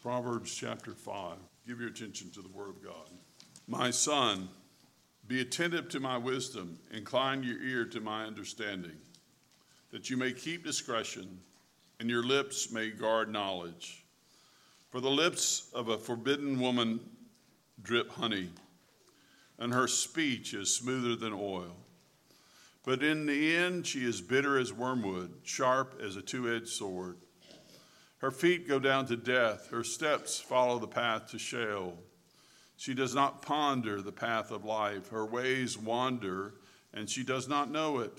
Proverbs chapter 5. Give your attention to the word of God. My son, be attentive to my wisdom. Incline your ear to my understanding, that you may keep discretion, and your lips may guard knowledge. For the lips of a forbidden woman drip honey, and her speech is smoother than oil. But in the end she is bitter as wormwood, sharp as a two-edged sword. Her feet go down to death. Her steps follow the path to Sheol. She does not ponder the path of life. Her ways wander, and she does not know it.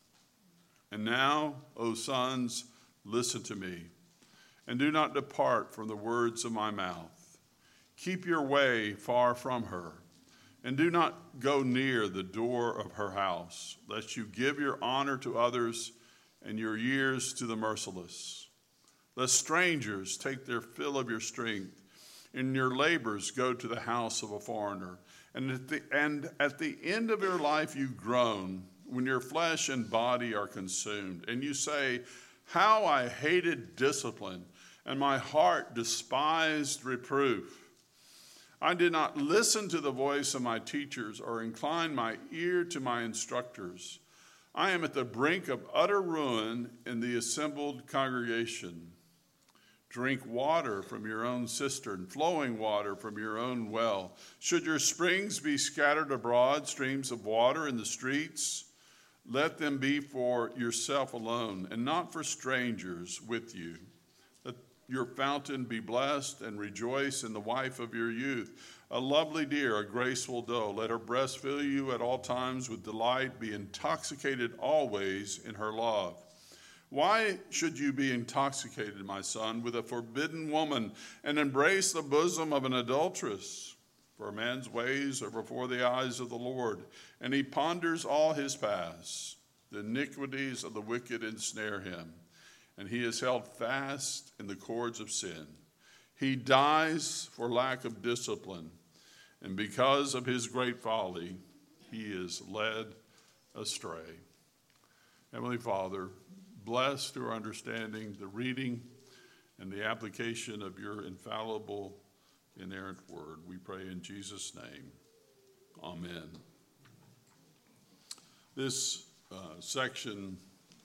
And now, O sons, listen to me, and do not depart from the words of my mouth. Keep your way far from her, and do not go near the door of her house, lest you give your honor to others and your years to the merciless. Lest strangers take their fill of your strength, and your labors go to the house of a foreigner. And at the end of your life you groan, when your flesh and body are consumed. And you say, how I hated discipline, and my heart despised reproof. I did not listen to the voice of my teachers, or incline my ear to my instructors. I am at the brink of utter ruin in the assembled congregation. Drink water from your own cistern, flowing water from your own well. Should your springs be scattered abroad, streams of water in the streets, let them be for yourself alone, and not for strangers with you. Let your fountain be blessed, and rejoice in the wife of your youth. A lovely deer, a graceful doe, let her breast fill you at all times with delight, be intoxicated always in her love. Why should you be intoxicated, my son, with a forbidden woman, and embrace the bosom of an adulteress? For a man's ways are before the eyes of the Lord, and he ponders all his paths. The iniquities of the wicked ensnare him, and he is held fast in the cords of sin. He dies for lack of discipline, and because of his great folly, he is led astray. Heavenly Father, bless through our understanding the reading and the application of your infallible, inerrant word. We pray in Jesus' name. Amen. This section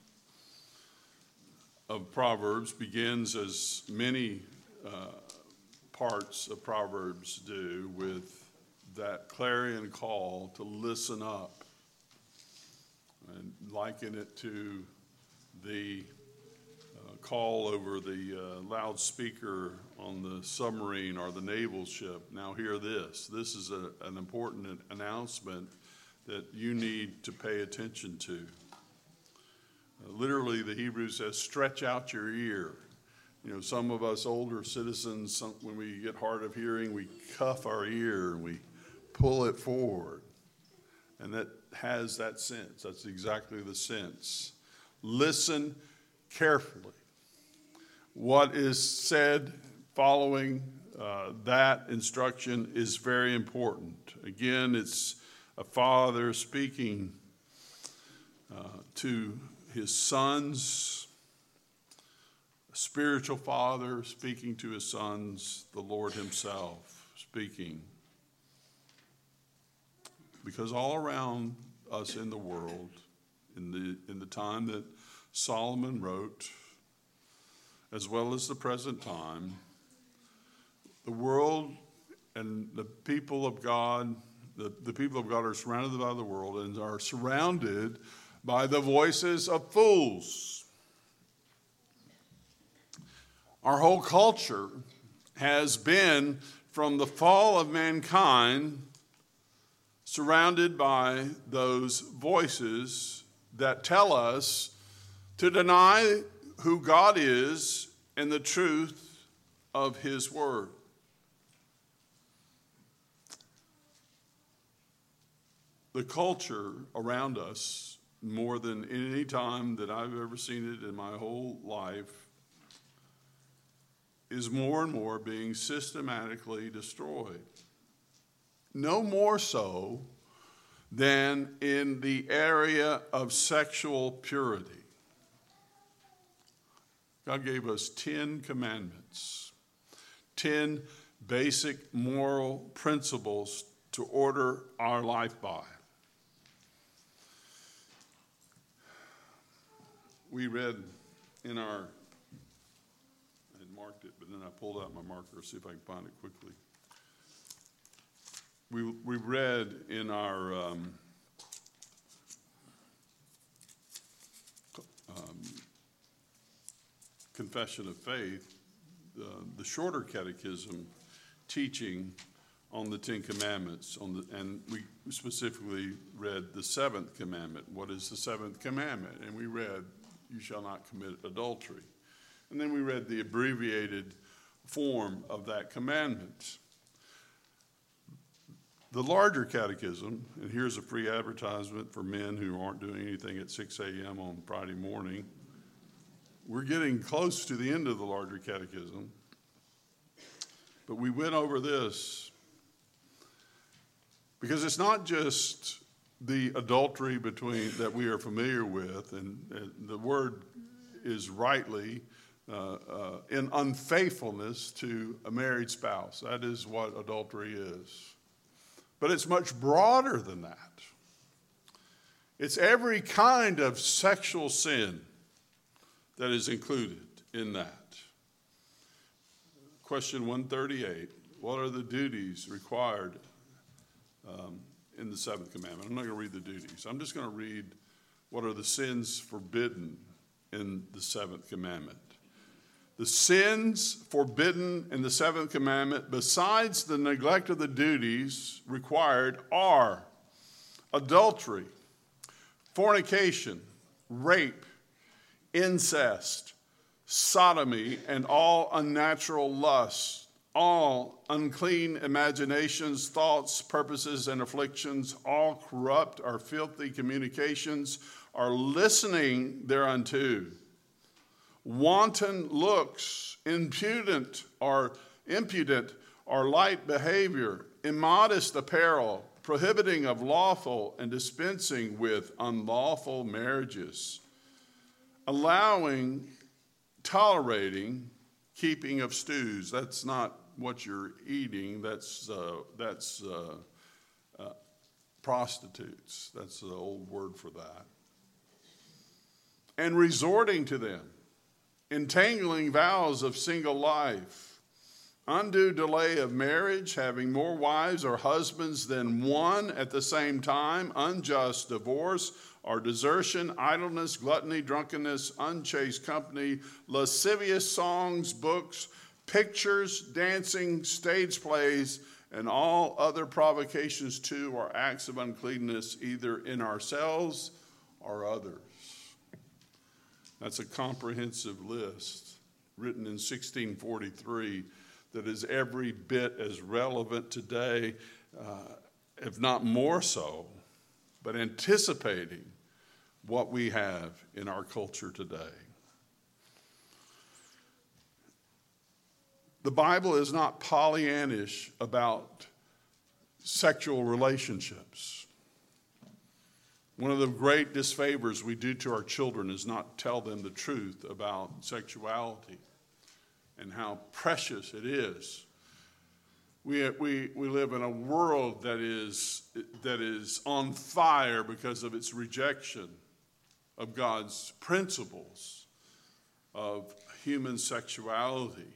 of Proverbs begins, as many parts of Proverbs do, with that clarion call to listen up, and liken it to the call over the loudspeaker on the submarine or the naval ship. Now hear this. This is an important announcement that you need to pay attention to. Literally, the Hebrew says, stretch out your ear. You know, some of us older citizens, when we get hard of hearing, we cuff our ear and we pull it forward. And that has that sense. That's exactly the sense. Listen carefully. What is said following that instruction is very important. Again, it's a father speaking to his sons, a spiritual father speaking to his sons, the Lord himself speaking. Because all around us in the world, in the time that Solomon wrote, as well as the present time, the world and the people of God, the people of God are surrounded by the world and are surrounded by the voices of fools. Our whole culture has been, from the fall of mankind, surrounded by those voices that tell us to deny who God is and the truth of his word. The culture around us, more than any time that I've ever seen it in my whole life, is more and more being systematically destroyed. No more so than in the area of sexual purity. God gave us 10 commandments. 10 basic moral principles to order our life by. We read in our, I had marked it, but then I pulled out my marker, see if I can find it quickly. We read in our Confession of Faith, the shorter catechism teaching on the Ten Commandments, and we specifically read the seventh commandment. What is the seventh commandment? And we read, you shall not commit adultery. And then we read the abbreviated form of that commandment. The larger catechism, and here's a free advertisement for men who aren't doing anything at 6 a.m. on Friday morning. We're getting close to the end of the larger catechism, but we went over this because it's not just the adultery that we are familiar with, and the word is rightly in unfaithfulness to a married spouse. That is what adultery is. But it's much broader than that. It's every kind of sexual sin that is included in that. Question 138, what are the duties required in the seventh commandment? I'm not going to read the duties. I'm just going to read what are the sins forbidden in the seventh commandment. The sins forbidden in the seventh commandment, besides the neglect of the duties required, are adultery, fornication, rape, incest, sodomy, and all unnatural lusts, all unclean imaginations, thoughts, purposes, and afflictions, all corrupt or filthy communications, or listening thereunto, wanton looks, impudent or light behavior, immodest apparel, prohibiting of lawful and dispensing with unlawful marriages, allowing, tolerating, keeping of stews. That's not what you're eating. That's prostitutes. That's the old word for that. And resorting to them, entangling vows of single life, undue delay of marriage, having more wives or husbands than one at the same time, unjust divorce or desertion, idleness, gluttony, drunkenness, unchaste company, lascivious songs, books, pictures, dancing, stage plays, and all other provocations to or acts of uncleanness, either in ourselves or others. That's a comprehensive list written in 1643 that is every bit as relevant today, if not more so, but anticipating what we have in our culture today. The Bible is not Pollyannish about sexual relationships. One of the great disfavors we do to our children is not tell them the truth about sexuality and how precious it is. We live in a world that is on fire because of its rejection of God's principles of human sexuality.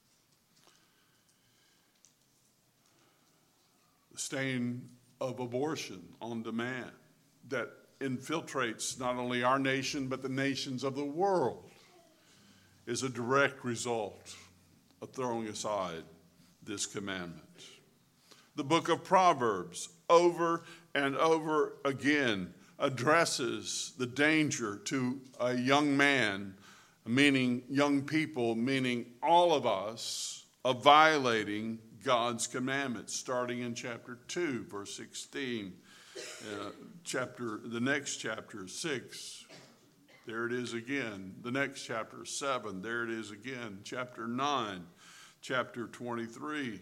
The stain of abortion on demand that infiltrates not only our nation but the nations of the world is a direct result of throwing aside this commandment. The book of Proverbs, over and over again, addresses the danger to a young man, meaning young people, meaning all of us, of violating God's commandments, starting in chapter 2, verse 16. The next chapter, 6, there it is again. The next chapter, 7, there it is again. Chapter 9, chapter 23.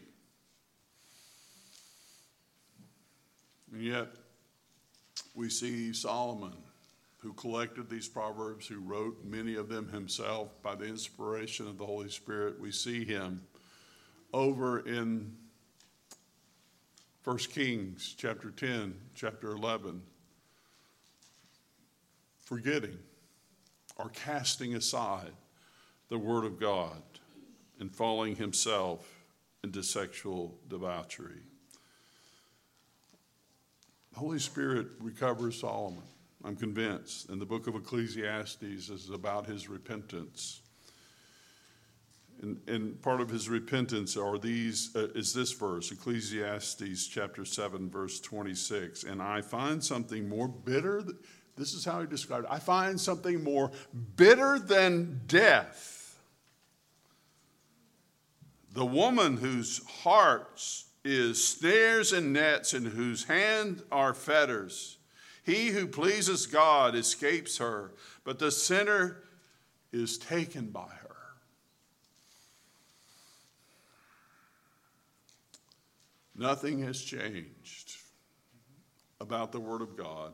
And yet, we see Solomon, who collected these proverbs, who wrote many of them himself by the inspiration of the Holy Spirit. We see him over in 1 Kings chapter 10, chapter 11, forgetting or casting aside the word of God and falling himself into sexual debauchery. The Holy Spirit recovers Solomon, I'm convinced, and the book of Ecclesiastes is about his repentance. And part of his repentance is this verse, Ecclesiastes chapter 7, verse 26. And I find something more bitter, this is how he described it, I find something more bitter than death. The woman whose heart is snares and nets, and whose hand are fetters. He who pleases God escapes her, but the sinner is taken by her. Nothing has changed about the Word of God.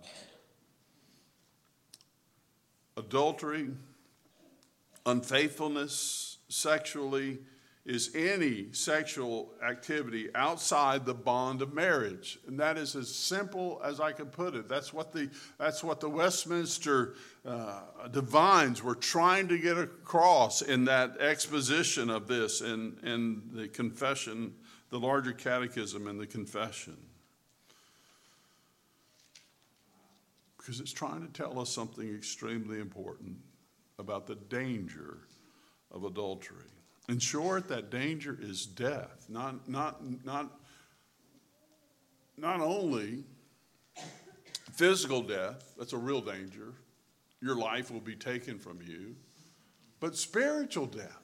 Adultery, unfaithfulness sexually is any sexual activity outside the bond of marriage. And that is as simple as I can put it. That's what the Westminster divines were trying to get across in that exposition of this in the confession, the larger catechism and the confession. Because it's trying to tell us something extremely important about the danger of adultery. In short, that danger is death. Not only physical death, that's a real danger. Your life will be taken from you, but spiritual death.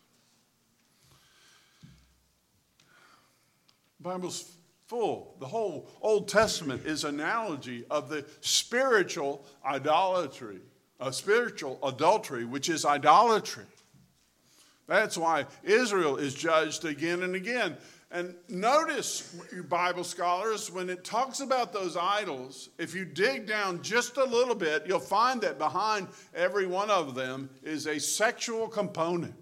The Bible's full. The whole Old Testament is an analogy of the spiritual idolatry, spiritual adultery, which is idolatry. That's why Israel is judged again and again. And notice, you Bible scholars, when it talks about those idols, if you dig down just a little bit, you'll find that behind every one of them is a sexual component.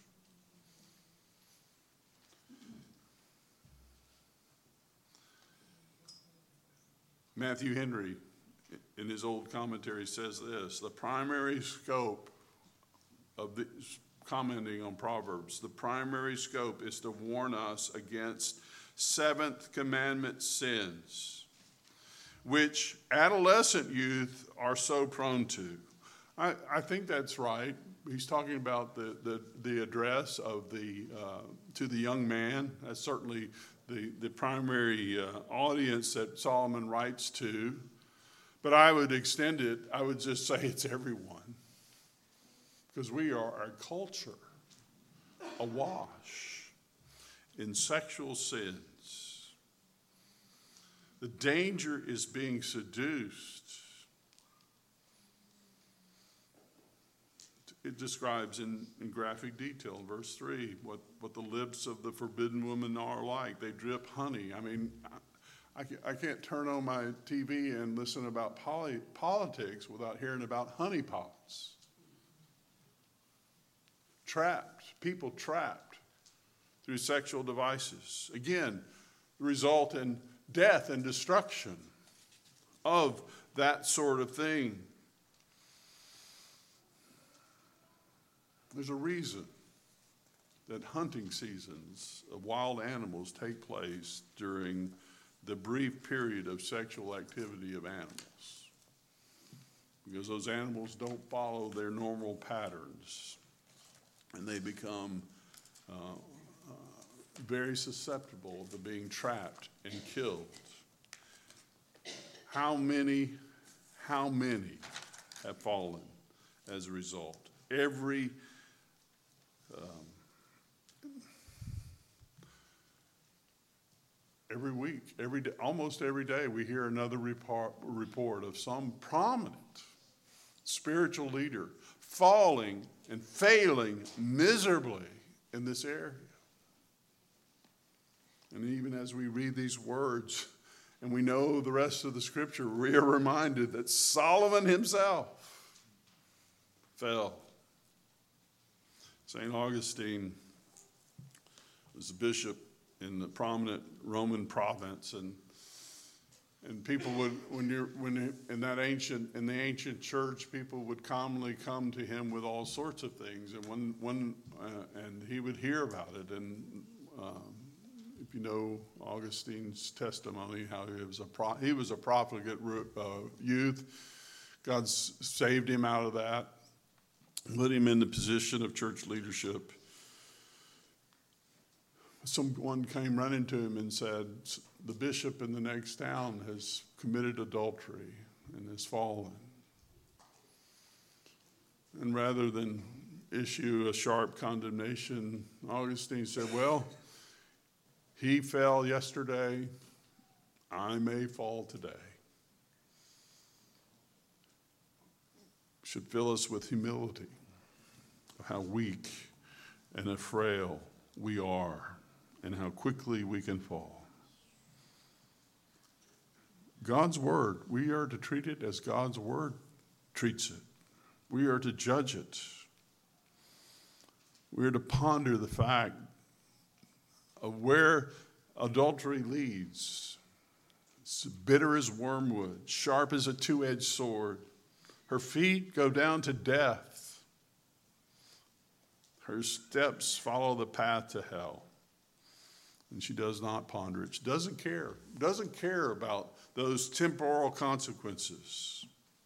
Matthew Henry, in his old commentary, says this: the primary scope of the commenting on Proverbs, the primary scope is to warn us against seventh commandment sins, which adolescent youth are so prone to. I think that's right. He's talking about the address of to the young man. That's certainly the primary audience that Solomon writes to. But I would extend it, I would just say it's everyone. Because we are a culture awash in sexual sins. The danger is being seduced. It describes in graphic detail in verse 3 what the lips of the forbidden woman are like. They drip honey. I mean, I can't turn on my TV and listen about politics without hearing about honeypots. People trapped through sexual devices. Again, result in death and destruction of that sort of thing. There's a reason that hunting seasons of wild animals take place during the brief period of sexual activity of animals. Because those animals don't follow their normal patterns. And they become very susceptible to being trapped and killed. How many have fallen as a result? Every week, every day, almost every day, we hear another report of some prominent spiritual leader falling and failing miserably in this area. And even as we read these words and we know the rest of the scripture, we are reminded that Solomon himself fell. St. Augustine was a bishop in the prominent Roman province, and people would, in the ancient church, people would commonly come to him with all sorts of things, and and he would hear about it. And if you know Augustine's testimony, how he was a profligate youth, God saved him out of that, put him in the position of church leadership. Someone came running to him and said, the bishop in the next town has committed adultery and has fallen. And rather than issue a sharp condemnation, Augustine said, well, he fell yesterday, I may fall today. Should fill us with humility of how weak and frail we are and how quickly we can fall. God's word, we are to treat it as God's word treats it. We are to judge it. We are to ponder the fact of where adultery leads. It's bitter as wormwood, sharp as a two-edged sword. Her feet go down to death. Her steps follow the path to hell. And she does not ponder it. She doesn't care about those temporal consequences.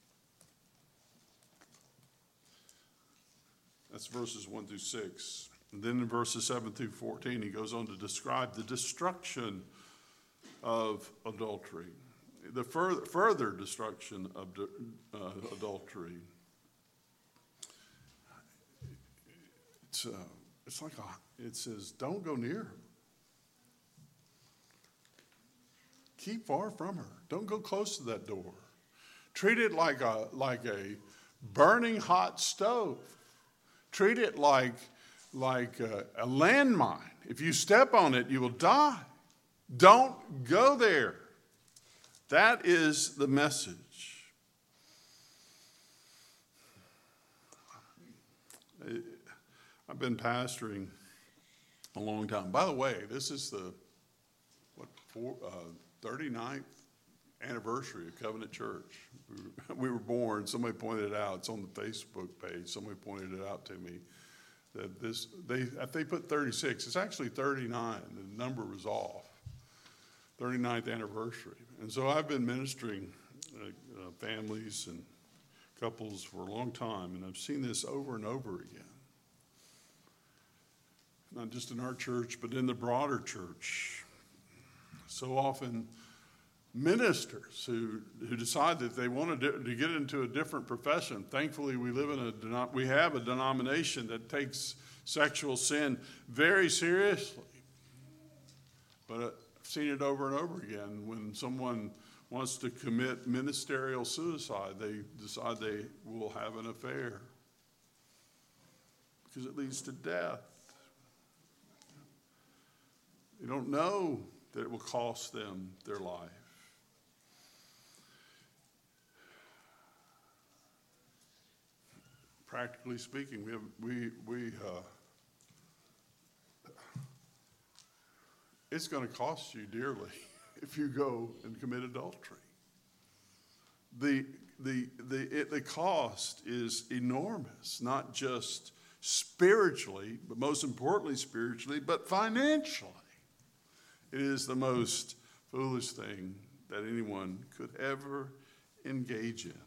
That's verses 1 through 6. And then in verses 7 through 14, he goes on to describe the destruction of adultery, the further destruction of adultery. It says, don't go near her. Keep far from her. Don't go close to that door. Treat it like a burning hot stove. Treat it like a landmine. If you step on it, you will die. Don't go there. That is the message. I've been pastoring a long time. By the way, this is the 39th anniversary of Covenant Church. We were born. Somebody pointed it out. It's on the Facebook page. Somebody pointed it out to me that they put 36. It's actually 39. The number was off. 39th anniversary. And so I've been ministering families and couples for a long time, and I've seen this over and over again. Not just in our church, but in the broader church. So often ministers who decide that they want to get into a different profession. Thankfully, we have a denomination that takes sexual sin very seriously. But I've seen it over and over again. When someone wants to commit ministerial suicide, they decide they will have an affair because it leads to death. They don't know that it will cost them their life. Practically speaking, it's going to cost you dearly if you go and commit adultery. The cost is enormous, not just spiritually, but most importantly spiritually, but financially. It is the most foolish thing that anyone could ever engage in.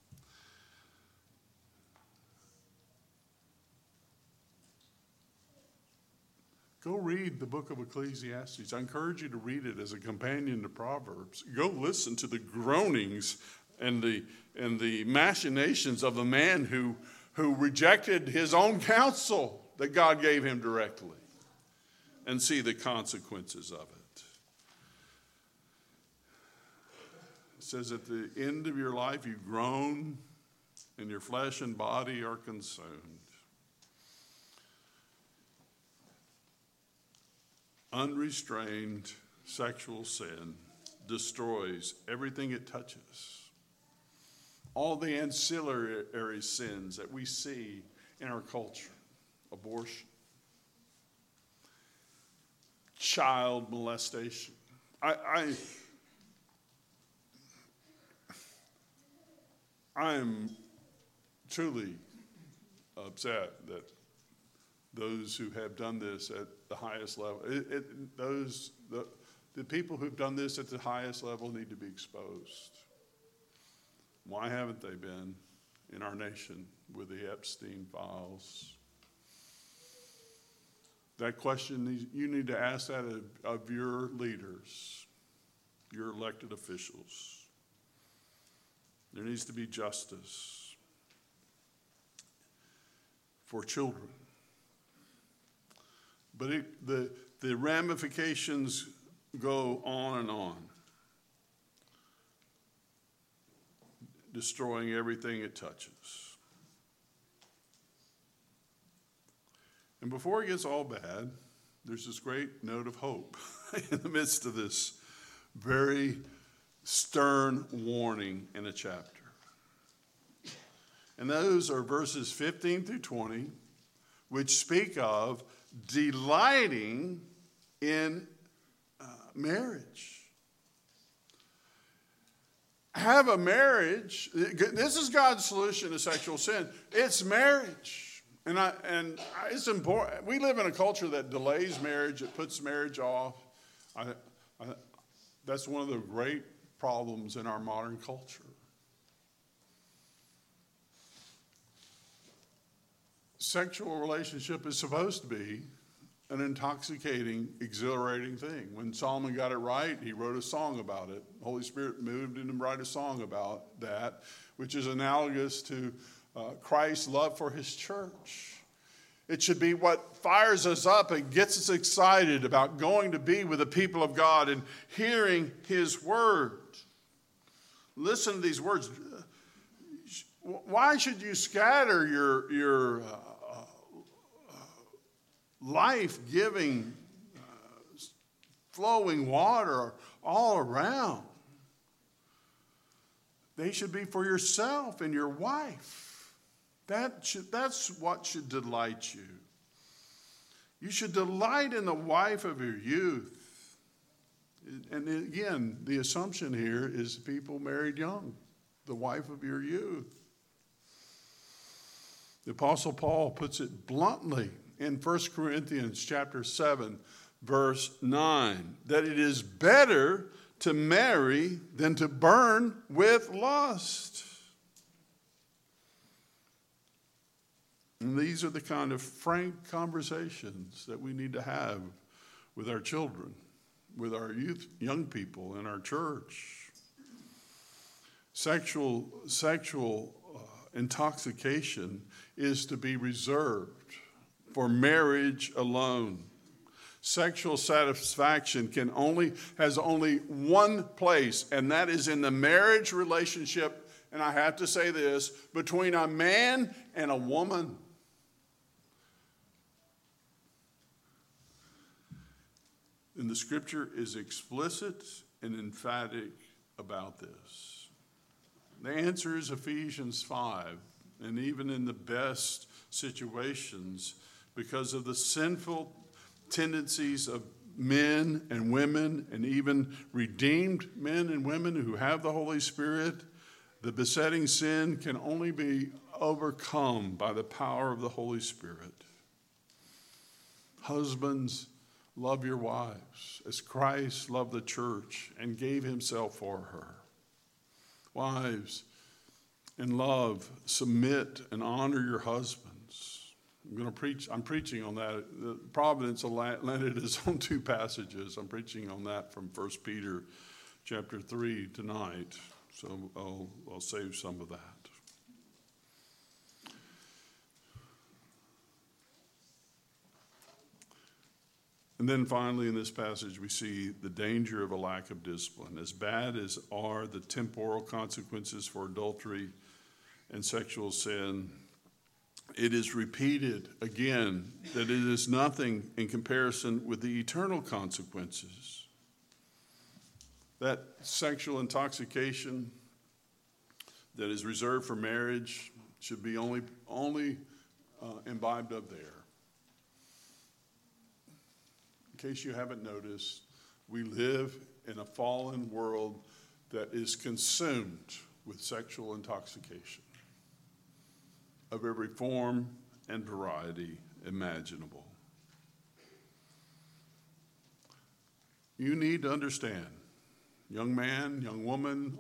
Go read the book of Ecclesiastes. I encourage you to read it as a companion to Proverbs. Go listen to the groanings and the machinations of a man who rejected his own counsel that God gave him directly, and see the consequences of it. It says at the end of your life you groan and your flesh and body are consumed. Unrestrained sexual sin destroys everything it touches. All the ancillary sins that we see in our culture. Abortion, child molestation. I am truly upset that those who have done this at the highest level, the people who've done this at the highest level need to be exposed. Why haven't they been in our nation with the Epstein files? That question, you need to ask that of your leaders, your elected officials. There needs to be justice for children. But the ramifications go on and on, destroying everything it touches. And before it gets all bad, there's this great note of hope in the midst of this very stern warning in a chapter. And those are verses 15 through 20, which speak of delighting in marriage. Have a marriage. This is God's solution to sexual sin. It's marriage. And it's important. We live in a culture that delays marriage. It puts marriage off. That's one of the great problems in our modern culture. Sexual relationship is supposed to be an intoxicating, exhilarating thing. When Solomon got it right, he wrote a song about it. The Holy Spirit moved him to write a song about that, which is analogous to Christ's love for his church. It should be what fires us up and gets us excited about going to be with the people of God and hearing his word. Listen to these words. Why should you scatter your life-giving, flowing water all around? They should be for yourself and your wife. That's what should delight you. You should delight in the wife of your youth. And again, the assumption here is people married young, the wife of your youth. The Apostle Paul puts it bluntly in 1 Corinthians chapter 7, verse 9, that it is better to marry than to burn with lust. And these are the kind of frank conversations that we need to have with our children, with our youth, young people in our church. Sexual intoxication is to be reserved for marriage alone. Sexual satisfaction has only one place, and that is in the marriage relationship, and I have to say this, between a man and a woman. And the scripture is explicit and emphatic about this. The answer is Ephesians 5. And even in the best situations, because of the sinful tendencies of men and women, and even redeemed men and women who have the Holy Spirit, the besetting sin can only be overcome by the power of the Holy Spirit. Husbands, love your wives as Christ loved the church and gave himself for her. Wives, in love, submit and honor your husbands. I'm preaching on that. Providence landed us on two passages. I'm preaching on that from 1 Peter chapter 3 tonight. So I'll save some of that. And then finally in this passage we see the danger of a lack of discipline. As bad as are the temporal consequences for adultery and sexual sin, it is repeated again that it is nothing in comparison with the eternal consequences. That sexual intoxication that is reserved for marriage should be only imbibed of there. in case you haven't noticed, we live in a fallen world that is consumed with sexual intoxication of every form and variety imaginable. You need to understand, young man, young woman,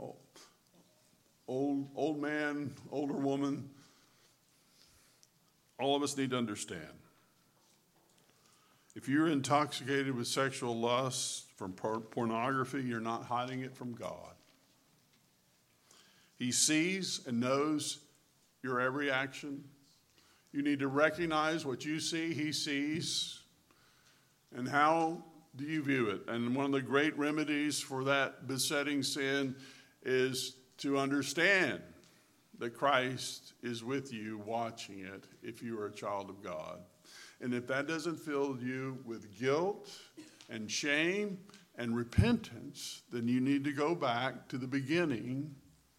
old man, older woman, all of us need to understand. If you're intoxicated with sexual lust from pornography, you're not hiding it from God. He sees and knows your every action. You need to recognize what you see, he sees, and how do you view it? And one of the great remedies for that besetting sin is to understand that Christ is with you watching it if you are a child of God. And if that doesn't fill you with guilt and shame and repentance, then you need to go back to the beginning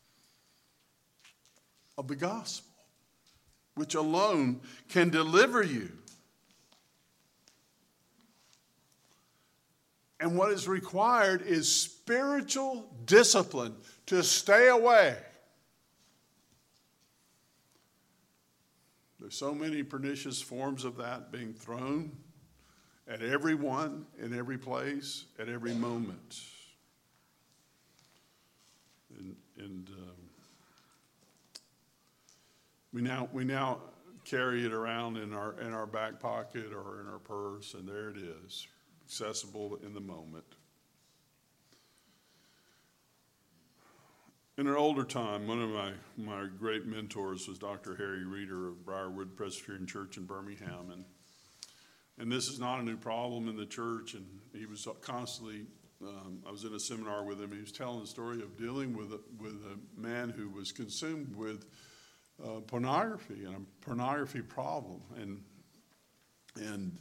of the gospel, which alone can deliver you. And what is required is spiritual discipline to stay away. There's so many pernicious forms of that being thrown at everyone, in every place, at every moment. And we now carry it around in our back pocket or in our purse, and there it is, accessible in the moment. In an older time, one of my great mentors was Dr. Harry Reeder of Briarwood Presbyterian Church in Birmingham. And this is not a new problem in the church. And he was constantly, I was in a seminar with him. He was telling the story of dealing with a man who was consumed with pornography and a pornography problem. And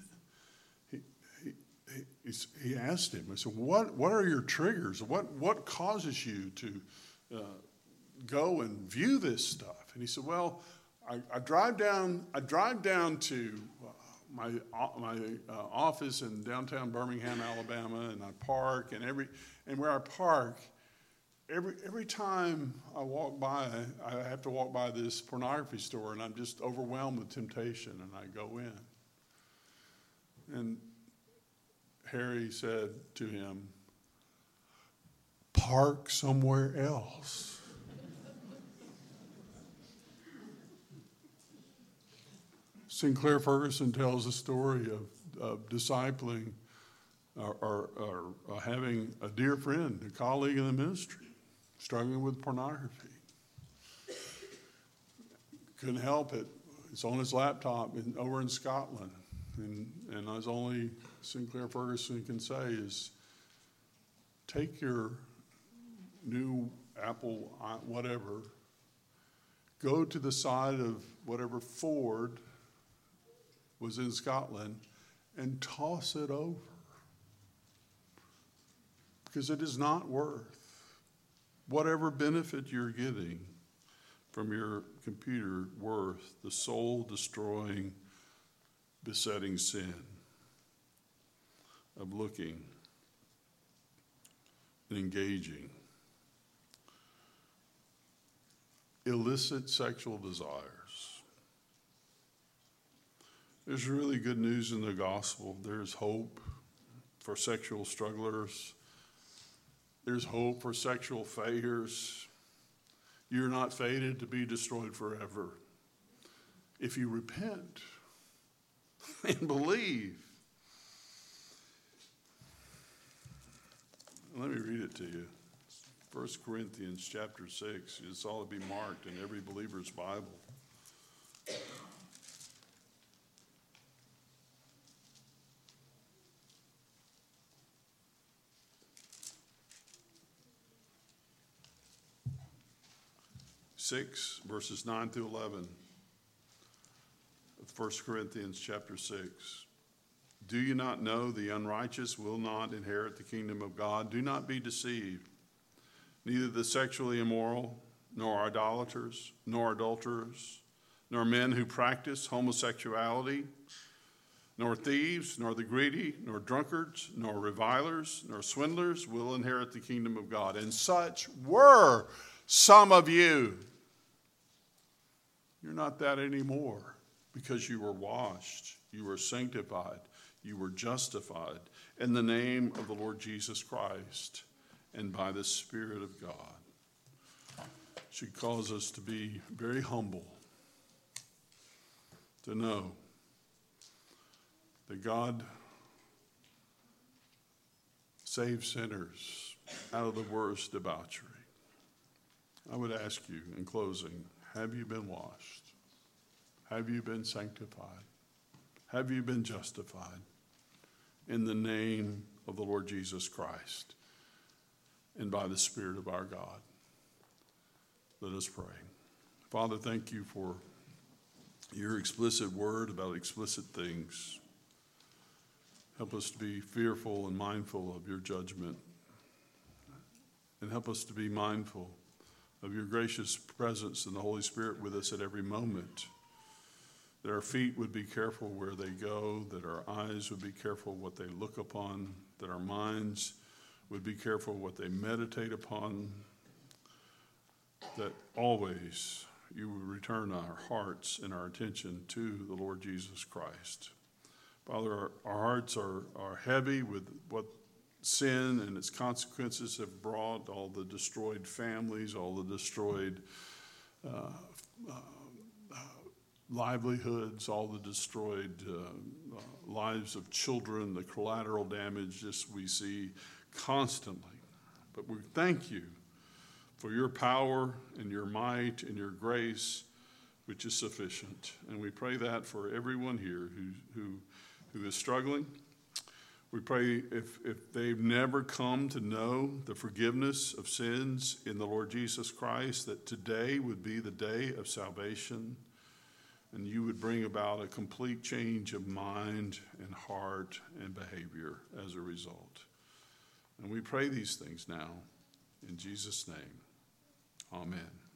he asked him, I said, what are your triggers? What causes you to go and view this stuff? And he said, well, I drive down to my office in downtown Birmingham, Alabama, and I park, and where I park, every time I walk by, I have to walk by this pornography store, and I'm just overwhelmed with temptation, and I go in. And Harry said to him, park somewhere else. Sinclair Ferguson tells a story of discipling or having a dear friend, a colleague in the ministry, struggling with pornography. Couldn't help it. It's on his laptop over in Scotland. And as only Sinclair Ferguson can say is, take your new Apple, whatever, go to the side of whatever Ford was in Scotland and toss it over. Because it is not worth whatever benefit you're getting from your computer worth the soul-destroying, besetting sin of looking and engaging illicit sexual desires. There's really good news in the gospel. There's hope for sexual strugglers. There's hope for sexual failures. You're not fated to be destroyed forever. If you repent and believe. Let me read it to you. 1 Corinthians chapter 6. It's all to be marked in every believer's Bible. Verses 9 through 11 of 1 Corinthians chapter 6. Do you not know the unrighteous will not inherit the kingdom of God? Do not be deceived. Neither the sexually immoral, nor idolaters, nor adulterers, nor men who practice homosexuality, nor thieves, nor the greedy, nor drunkards, nor revilers, nor swindlers will inherit the kingdom of God. And such were some of you. You're not that anymore because you were washed, you were sanctified, you were justified in the name of the Lord Jesus Christ and by the Spirit of God. It should cause us to be very humble, to know that God saves sinners out of the worst debauchery. I would ask you in closing, have you been washed? Have you been sanctified? Have you been justified in the name of the Lord Jesus Christ and by the Spirit of our God? Let us pray. Father, thank you for your explicit word about explicit things. Help us to be fearful and mindful of your judgment. And help us to be mindful of your gracious presence and the Holy Spirit with us at every moment. That our feet would be careful where they go, that our eyes would be careful what they look upon, that our minds would be careful what they meditate upon, that always you would return our hearts and our attention to the Lord Jesus Christ. Father, our hearts are heavy with what sin and its consequences have brought, all the destroyed families, all the destroyed livelihoods, all the destroyed lives of children, the collateral damage just we see constantly. But we thank you for your power and your might and your grace, which is sufficient. And we pray that for everyone here who is struggling. We pray if they've never come to know the forgiveness of sins in the Lord Jesus Christ, that today would be the day of salvation, and you would bring about a complete change of mind and heart and behavior as a result. And we pray these things now in Jesus' name. Amen.